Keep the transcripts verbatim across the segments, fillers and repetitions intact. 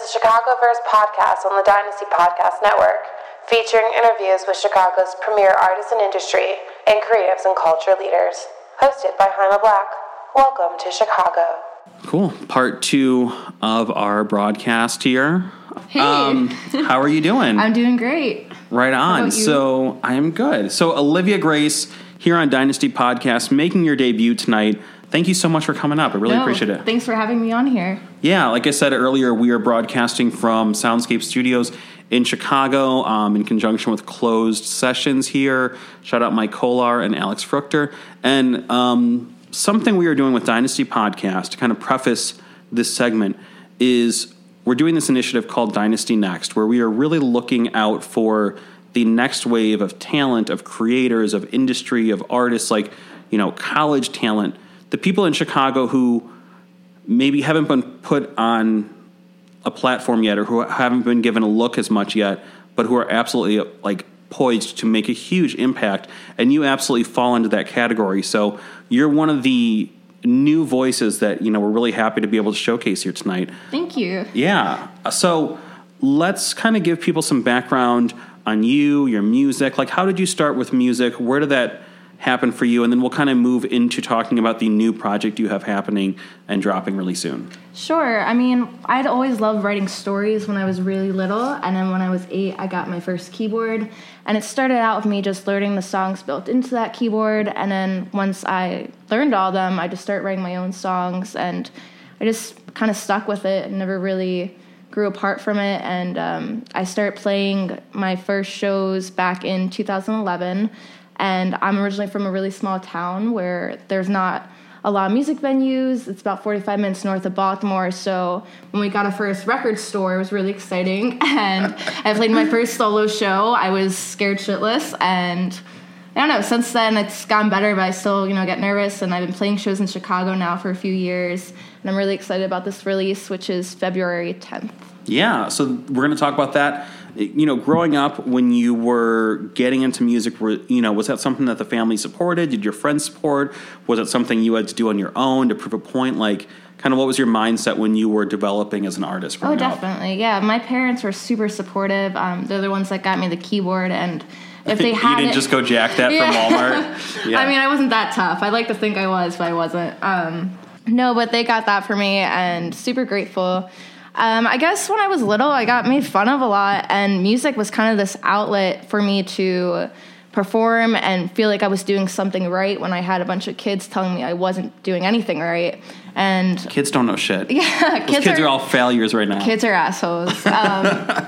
the Chicagoverse podcast on the Dynasty Podcast Network, featuring interviews with Chicago's premier artists and industry and creatives and culture leaders. Hosted by Jaime Black. Welcome to Chicago. Cool. Part two of our broadcast here. Hey. Um, how are you doing? I'm doing great. Right on. So I am good. So Olivia Grace here on Dynasty Podcast, making your debut tonight. Thank you so much for coming up. I really no, appreciate it. Thanks for having me on here. Yeah, like I said earlier, we are broadcasting from Soundscape Studios in Chicago um, in conjunction with Closed Sessions here. Shout out Mike Kolar and Alex Fruchter. And um, something we are doing with Dynasty Podcast to kind of preface this segment is we're doing this initiative called Dynasty Next, where we are really looking out for the next wave of talent, of creators, of industry, of artists, like, you know, college talent, the people in Chicago who maybe haven't been put on a platform yet or who haven't been given a look as much yet, but who are absolutely, like, poised to make a huge impact. And you absolutely fall into that category. So you're one of the new voices that, you know, we're really happy to be able to showcase here tonight. Thank you. Yeah. So let's kind of give people some background on you, your music. Like, how did you start with music? Where did that happen for you? And then we'll kind of move into talking about the new project you have happening and dropping really soon. Sure. I mean, I'd always loved writing stories when I was really little. And then when I was eight, I got my first keyboard. And it started out with me just learning the songs built into that keyboard. And then once I learned all of them, I just started writing my own songs. And I just kind of stuck with it and never really grew apart from it. And um, I started playing my first shows back in two thousand eleven. And I'm originally from a really small town where there's not a lot of music venues. It's about forty-five minutes north of Baltimore. So when we got our first record store, it was really exciting. And I played my first solo show. I was scared shitless. And I don't know, since then it's gotten better, but I still, you know, get nervous. And I've been playing shows in Chicago now for a few years. And I'm really excited about this release, which is February tenth. Yeah, so we're going to talk about that. You know, growing up, when you were getting into music, were, you know, was that something that the family supported? Did your friends support? Was it something you had to do on your own to prove a point? Like, kind of what was your mindset when you were developing as an artist? Oh, definitely. Up? Yeah, my parents were super supportive. Um, they're the ones that got me the keyboard, and if they had you didn't it, just go jack that yeah. from Walmart? Yeah. I mean, I wasn't that tough. I'd like to think I was, but I wasn't. Um, no, but they got that for me, and super grateful. Um, I guess when I was little, I got made fun of a lot, and music was kind of this outlet for me to perform and feel like I was doing something right when I had a bunch of kids telling me I wasn't doing anything right. And kids don't know shit. Yeah, Those kids, kids are, are all failures right now. Kids are assholes. Um,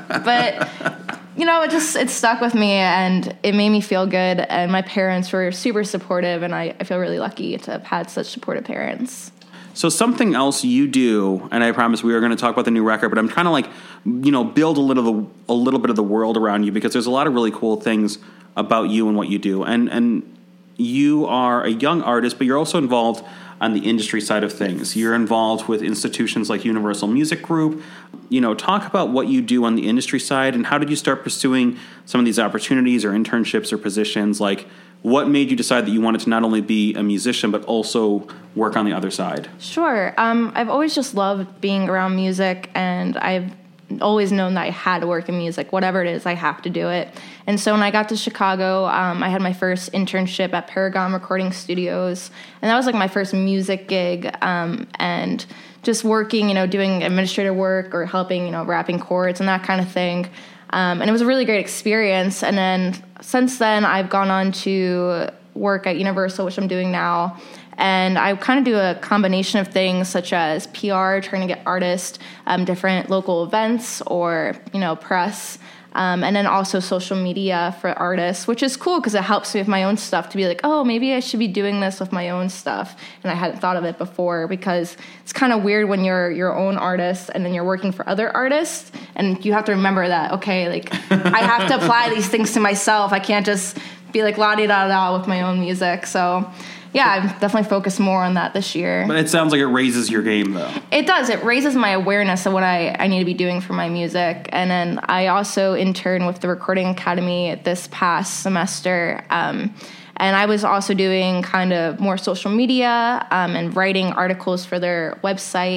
but you know, it just it stuck with me, and it made me feel good. And my parents were super supportive, and I, I feel really lucky to have had such supportive parents. So something else you do, and I promise we are going to talk about the new record, but I'm trying to, like, you know, build a little a little bit of the world around you, because there's a lot of really cool things about you and what you do. And and you are a young artist, but you're also involved on the industry side of things. You're involved with institutions like Universal Music Group. You know, talk about what you do on the industry side, and how did you start pursuing some of these opportunities or internships or positions? Like, what made you decide that you wanted to not only be a musician, but also work on the other side? Sure. Um, I've always just loved being around music, and I've always known that I had to work in music. Whatever it is, I have to do it. And so when I got to Chicago, um, I had my first internship at Paragon Recording Studios, and that was like my first music gig, um, and just working, you know, doing administrative work or helping, you know, rapping chords and that kind of thing. Um, and it was a really great experience. And then since then, I've gone on to work at Universal, which I'm doing now. And I kind of do a combination of things such as P R, trying to get artists, um, different local events or, you know, press. Um, and then also social media for artists, which is cool because it helps me with my own stuff to be like, oh, maybe I should be doing this with my own stuff. And I hadn't thought of it before, because it's kind of weird when you're your own artist and then you're working for other artists. And you have to remember that, okay, like I have to apply these things to myself. I can't just be like la-di-da-da with my own music. So yeah, I've definitely focused more on that this year. But it sounds like it raises your game, though. It does. It raises my awareness of what I, I need to be doing for my music. And then I also interned with the Recording Academy this past semester. Um, and I was also doing kind of more social media um, and writing articles for their website.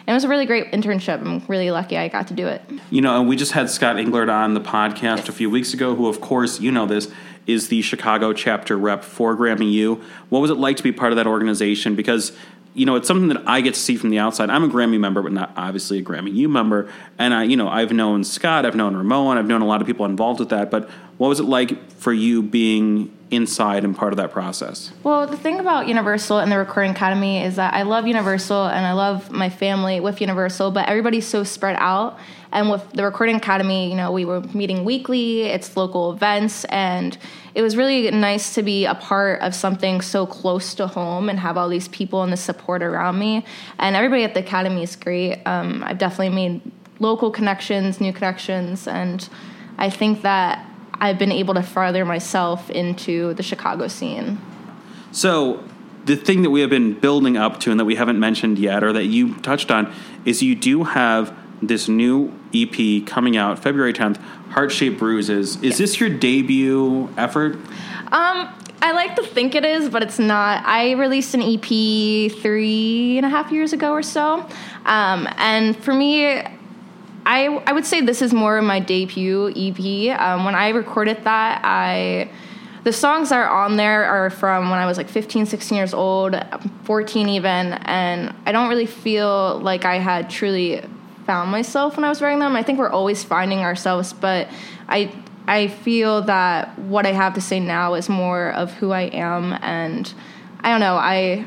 And it was a really great internship. I'm really lucky I got to do it. You know, and we just had Scott Englert on the podcast a few weeks ago, who, of course, you know this, is the Chicago chapter rep for Grammy U. What was it like to be part of that organization? Because, you know, it's something that I get to see from the outside. I'm a Grammy member, but not obviously a Grammy U member. And, I, you know, I've known Scott, I've known Ramon, I've known a lot of people involved with that. But what was it like for you being inside and part of that process? Well, the thing about Universal and the Recording Academy is that I love Universal and I love my family with Universal, but everybody's so spread out. And with the Recording Academy, you know, we were meeting weekly, it's local events, and it was really nice to be a part of something so close to home and have all these people and the support around me. And everybody at the Academy is great. Um, I've definitely made local connections, new connections, and I think that I've been able to further myself into the Chicago scene. So the thing that we have been building up to and that we haven't mentioned yet, or that you touched on, is you do have this new E P coming out February tenth, Heart-Shaped Bruises. Is this your debut effort? Um, I like to think it is, but it's not. I released an E P three and a half years ago or so. Um, and for me, I, I would say this is more of my debut E P. Um, when I recorded that, I the songs that are on there are from when I was like fifteen, sixteen years old, fourteen even, and I don't really feel like I had truly found myself when I was writing them. I think we're always finding ourselves, but I I feel that what I have to say now is more of who I am, and I don't know, I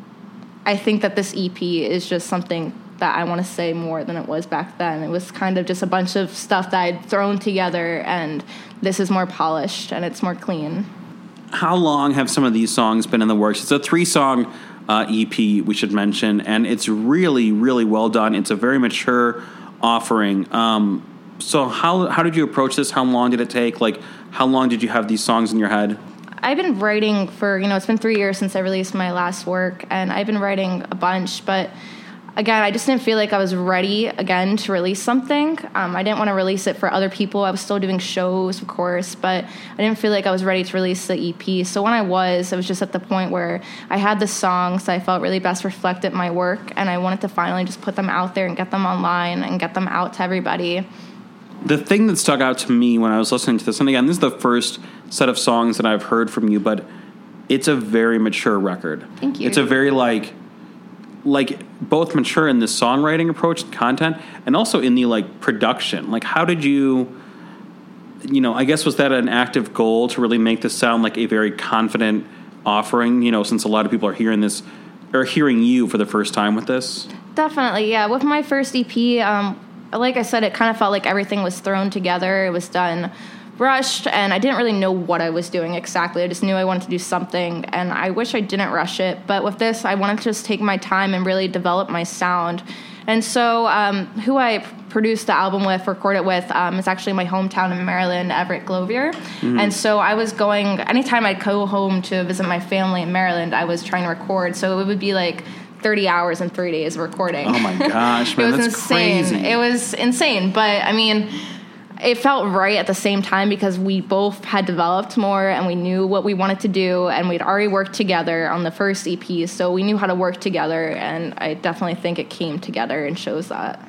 I think that this E P is just something that I want to say more than it was back then. It was kind of just a bunch of stuff that I'd thrown together, and this is more polished and it's more clean. How long have some of these songs been in the works? It's a three-song uh, E P, we should mention, and it's really, really well done. It's a very mature offering. Um, so how how did you approach this? How long did it take? Like, how long did you have these songs in your head? I've been writing for, you know, it's been three years since I released my last work, and I've been writing a bunch, but again, I just didn't feel like I was ready, again, to release something. Um, I didn't want to release it for other people. I was still doing shows, of course, but I didn't feel like I was ready to release the E P. So when I was, I was just at the point where I had the songs that I felt really best reflected my work, and I wanted to finally just put them out there and get them online and get them out to everybody. The thing that stuck out to me when I was listening to this, and again, this is the first set of songs that I've heard from you, but it's a very mature record. Thank you. It's a very, like... like both mature in the songwriting approach and content, and also in the like production. Like, how did you, you know, I guess, was that an active goal to really make this sound like a very confident offering, you know, since a lot of people are hearing this or hearing you for the first time with this? Definitely, yeah. With my first E P, um, like I said, it kind of felt like everything was thrown together. It was done rushed, and I didn't really know what I was doing exactly. I just knew I wanted to do something, and I wish I didn't rush it. But with this, I wanted to just take my time and really develop my sound. And so um, who I produced the album with, recorded with, um, is actually my hometown in Maryland, Everett Glovier. Mm-hmm. And so I was going, anytime I'd go home to visit my family in Maryland, I was trying to record. So it would be like thirty hours and three days of recording. Oh my gosh, man, it was that's insane. crazy. It was insane, but I mean, it felt right at the same time because we both had developed more and we knew what we wanted to do, and we'd already worked together on the first E P, so we knew how to work together, and I definitely think it came together and shows that.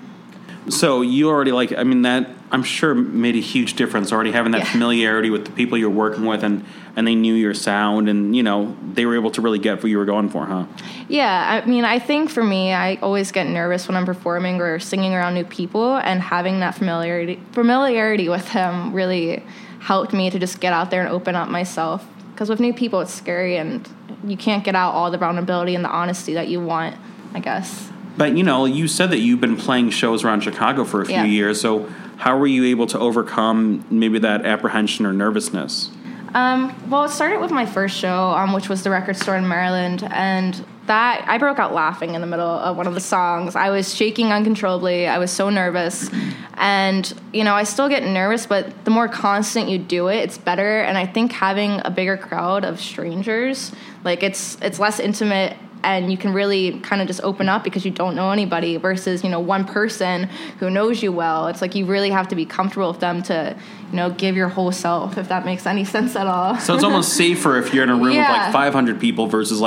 So you already, like, I mean, that I'm sure made a huge difference, already having that yeah. familiarity with the people you're working with, and, and they knew your sound, and, you know, they were able to really get what you were going for, huh? Yeah, I mean, I think for me, I always get nervous when I'm performing or singing around new people, and having that familiarity familiarity with them really helped me to just get out there and open up myself. Because with new people, it's scary, and you can't get out all the vulnerability and the honesty that you want, I guess. But, you know, you said that you've been playing shows around Chicago for a few yeah. years, so how were you able to overcome maybe that apprehension or nervousness? Um, well, it started with my first show, um, which was the Record Store in Maryland, and that I broke out laughing in the middle of one of the songs. I was shaking uncontrollably. I was so nervous, and, you know, I still get nervous, but the more constant you do it, it's better, and I think having a bigger crowd of strangers, like, it's it's less intimate, and you can really kind of just open up because you don't know anybody versus, you know, one person who knows you well. It's like you really have to be comfortable with them to, you know, give your whole self, if that makes any sense at all. So it's almost safer if you're in a room yeah. with like five hundred people versus like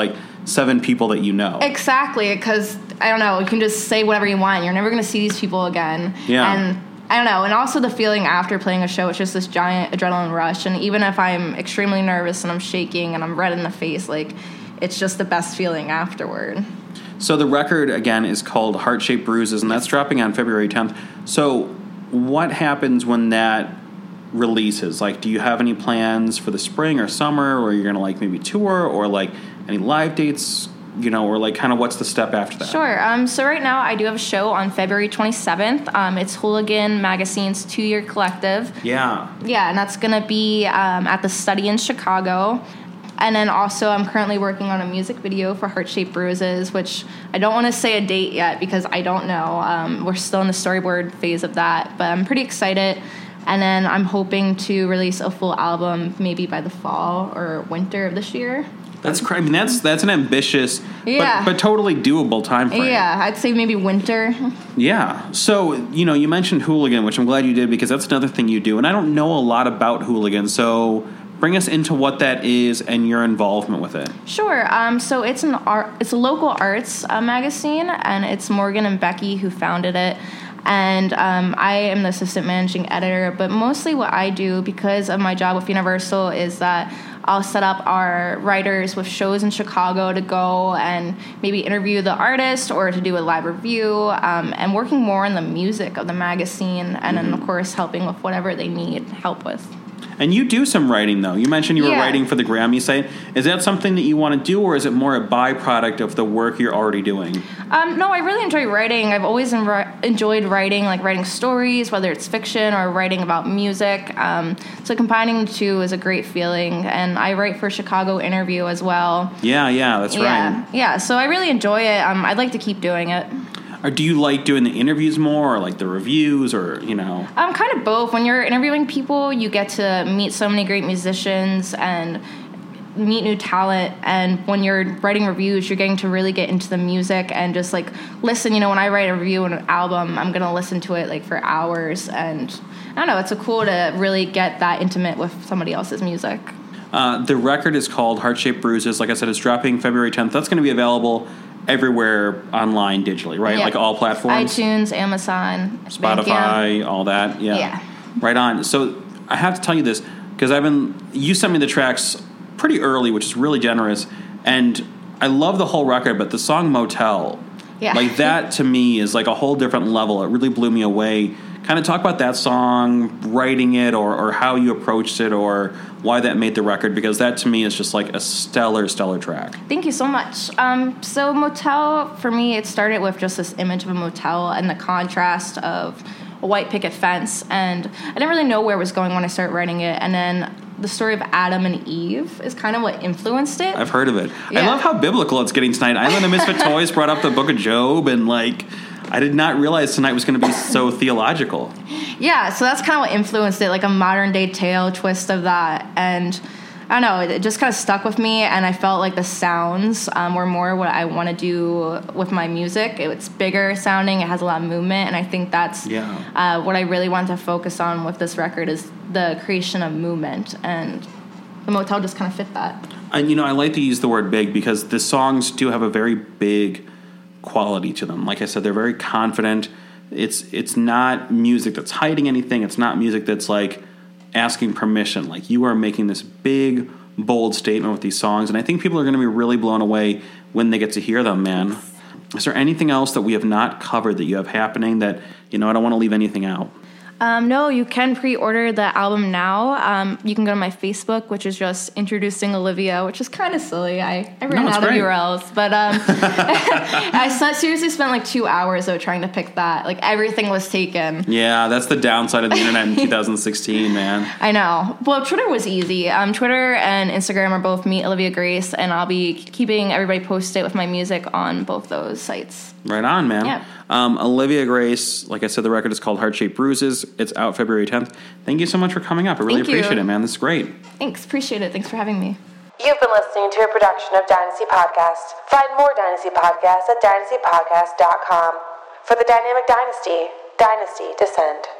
seven people that you know. Exactly, because, I don't know, you can just say whatever you want. You're never going to see these people again. Yeah. And I don't know, and also the feeling after playing a show, it's just this giant adrenaline rush, and even if I'm extremely nervous and I'm shaking and I'm red in the face, like, it's just the best feeling afterward. So the record, again, is called Heart-Shaped Bruises, and that's dropping on February tenth. So what happens when that releases? Like, do you have any plans for the spring or summer, or you're going to, like, maybe tour, or, like, any live dates, you know, or, like, kind of what's the step after that? Sure. Um, so right now I do have a show on February twenty-seventh. Um, it's Hooligan Magazine's two-year collective. Yeah. Yeah, and that's going to be um, at the Study in Chicago. And then also I'm currently working on a music video for Heart-Shaped Bruises, which I don't want to say a date yet because I don't know. Um, we're still in the storyboard phase of that, but I'm pretty excited. And then I'm hoping to release a full album maybe by the fall or winter of this year. That's crazy. I mean, that's that's an ambitious, yeah. but, but totally doable time frame. Yeah, I'd say maybe winter. Yeah. So, you know, you mentioned Hooligan, which I'm glad you did because that's another thing you do. And I don't know a lot about Hooligan, so bring us into what that is and your involvement with it. Sure. Um, so it's an art, it's a local arts uh, magazine, and it's Morgan and Becky who founded it. And um, I am the assistant managing editor, but mostly what I do because of my job with Universal is that I'll set up our writers with shows in Chicago to go and maybe interview the artist or to do a live review, um, and working more on the music of the magazine, and mm-hmm. then, of course, helping with whatever they need help with. And you do some writing, though. You mentioned you were yeah. writing for the Grammy site. Is that something that you want to do, or is it more a byproduct of the work you're already doing? Um, no, I really enjoy writing. I've always en- enjoyed writing, like writing stories, whether it's fiction or writing about music. Um, so combining the two is a great feeling. And I write for Chicago Interview as well. Yeah, yeah, that's yeah, right. Yeah, so I really enjoy it. Um, I'd like to keep doing it. Or do you like doing the interviews more, or like the reviews, or, you know? Um, kind of both. When you're interviewing people, you get to meet so many great musicians and meet new talent. And when you're writing reviews, you're getting to really get into the music and just, like, listen. You know, when I write a review on an album, I'm going to listen to it, like, for hours. And, I don't know, it's a cool to really get that intimate with somebody else's music. Uh, the record is called Heart-Shaped Bruises. Like I said, it's dropping February tenth. That's going to be available everywhere online digitally, right? Yeah. Like all platforms? iTunes, Amazon, Spotify, Bandcamp. all that. Yeah. Yeah. Right on. So I have to tell you this because I've been, you sent me the tracks pretty early, which is really generous. And I love the whole record, but the song Motel, yeah. like that to me is like a whole different level. It really blew me away. Kind of talk about that song, writing it, or, or how you approached it, or why that made the record, because that to me is just like a stellar, stellar track. Thank you so much. Um, so Motel, for me, it started with just this image of a motel and the contrast of a white picket fence, and I didn't really know where it was going when I started writing it, and then the story of Adam and Eve is kind of what influenced it. I've heard of it. Yeah. I love how biblical it's getting tonight. Island of Misfit Toys brought up the Book of Job, and like, I did not realize tonight was going to be so theological. Yeah, so that's kind of what influenced it, like a modern day tale twist of that. And I don't know, it just kind of stuck with me, and I felt like the sounds um, were more what I want to do with my music. It's bigger sounding, it has a lot of movement, and I think that's yeah. uh, what I really want to focus on with this record is the creation of movement, and the Motel just kind of fit that. And, you know, I like to use the word big because the songs do have a very big quality to them. Like I said, they're very confident. It's it's not music that's hiding anything. It's not music that's like asking permission. Like, you are making this big, bold statement with these songs, and I think people are going to be really blown away when they get to hear them, man. Is there anything else that we have not covered that you have happening that, you know, I don't want to leave anything out? Um, no, you can pre-order the album now. Um, you can go to my Facebook, which is just Introducing Olivia, which is kind of silly. I, I ran no, out great. of U R Ls. But um, I seriously spent like two hours, though, trying to pick that. Like, everything was taken. Yeah, that's the downside of the internet in two thousand sixteen, man. I know. Well, Twitter was easy. Um, Twitter and Instagram are both Meet Olivia Grace, and I'll be keeping everybody posted with my music on both those sites. Right on, man. Yeah. Um, Olivia Grace, like I said, the record is called Heart-Shaped Bruises. It's out February tenth. Thank you so much for coming up. I really Thank you. appreciate it, man. This is great. Thanks. Appreciate it. Thanks for having me. You've been listening to a production of Dynasty Podcast. Find more Dynasty Podcasts at dynasty podcast dot com. For the Dynamic Dynasty, Dynasty Descend.